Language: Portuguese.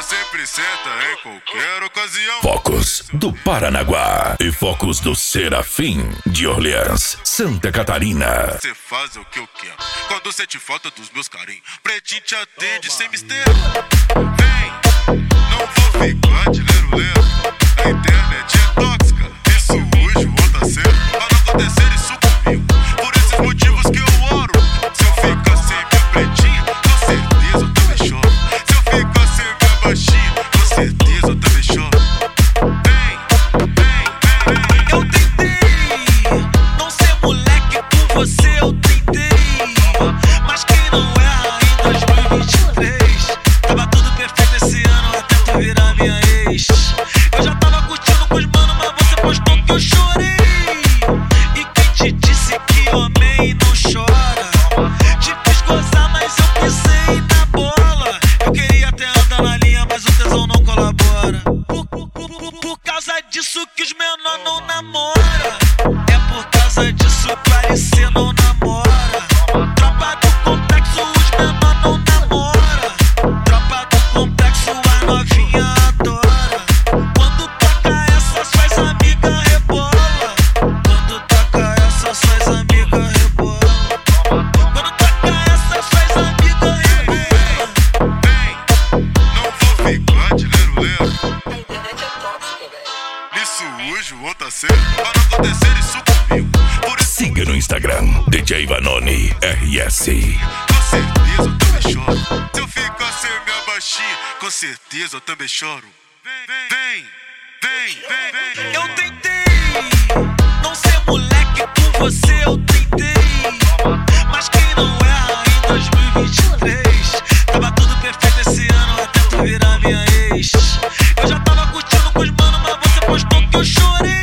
sempre senta em qualquer ocasião. Focos do Paranaguá e Focos do Serafim de Orleans, Santa Catarina. Cê faz o que eu quero quando sente falta dos meus carinhos. Pretinho te atende sem mistério. Vem, não vou ficar de lero-lero. A internet é tóxica, isso hoje volta a ser. Pra não acontecer isso comigo, por esses motivos que eu oro. Se eu ficar sem minha pretinha, com certeza eu também choro. Se eu ficar sem minha baixinha, com certeza eu também choro. Vem, vem, vem. Eu tentei não ser moleque com você, eu tentei, mas quem não erra em 2023. Tava tudo perfeito esse ano até tu virar minha ex. Eu já tava curtindo com os mano, mas você postou que eu chorei. E quem te disse que homem não chora? Te fiz gozar, mas eu pisei na bola. Eu queria até andar na linha, mas o tesão não colabora. Por causa disso que os menor não namora. É por causa disso que o Alice não namora. Tropa do complexo, os menor não namora. Tropa do complexo, a novinha adora. Quando toca essa, suas amigas rebola. Quando toca essa, suas amigas rebola. Quando toca essa, suas amigas rebola. Vem, não vou ficar de lero-lero. A internet é tóxica, velho. Isso hoje volta a ser. Pra não acontecer isso comigo, por esse Siga no Instagram, DJ Vanoni RS. com certeza eu também choro. Se eu ficar sem minha baixinha, com certeza eu também choro. Vem, vem, vem, vem. Eu tentei não ser moleque com você, eu tentei, mas quem não erra em 2023. Tava tudo perfeito esse ano até tu virar minha ex. Eu já tava curtindo com os mano, mas você postou que eu chorei.